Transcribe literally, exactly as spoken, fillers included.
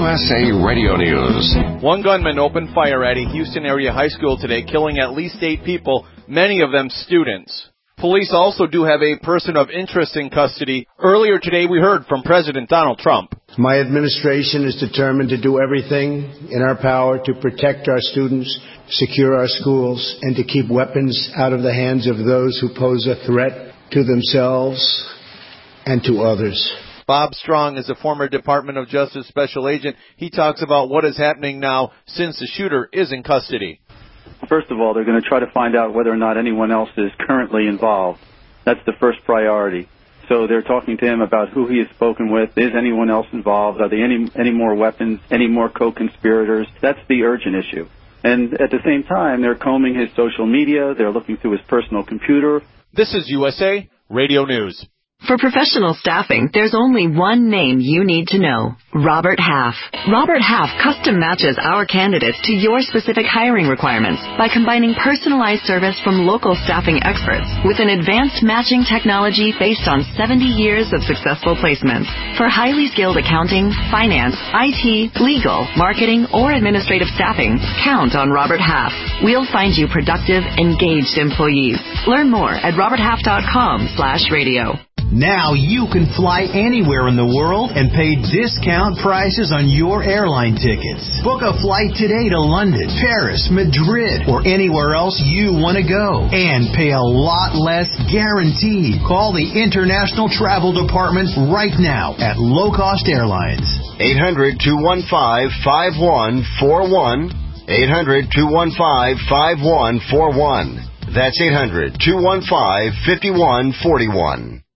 S A Radio News. One gunman opened fire at a Houston area high school today, killing at least eight people, many of them students. Police also do have a person of interest in custody. Earlier today, we heard from President Donald Trump. My administration is determined to do everything in our power to protect our students, secure our schools, and to keep weapons out of the hands of those who pose a threat to themselves and to others. Bob Strong is a former Department of Justice special agent. He talks about what is happening now since the shooter is in custody. First of all, they're going to try to find out whether or not anyone else is currently involved. That's the first priority. So they're talking to him about who he has spoken with. Is anyone else involved? Are there any any more weapons, any more co-conspirators? That's the urgent issue. And at the same time, they're combing his social media. They're looking through his personal computer. This is U S A Radio News. For professional staffing, there's only one name you need to know. Robert Half. Robert Half custom matches our candidates to your specific hiring requirements by combining personalized service from local staffing experts with an advanced matching technology based on seventy years of successful placements. For highly skilled accounting, finance, I T, legal, marketing, or administrative staffing, count on Robert Half. We'll find you productive, engaged employees. Learn more at robert half dot com slash radio. Now you can fly anywhere in the world and pay discount prices on your airline tickets. Book a flight today to London, Paris, Madrid, or anywhere else you want to go. And pay a lot less guaranteed. Call the International Travel Department right now at Low Cost Airlines. eight hundred, two one five, five one four one. eight hundred, two one five, five one four one. That's eight hundred, two one five, five one four one.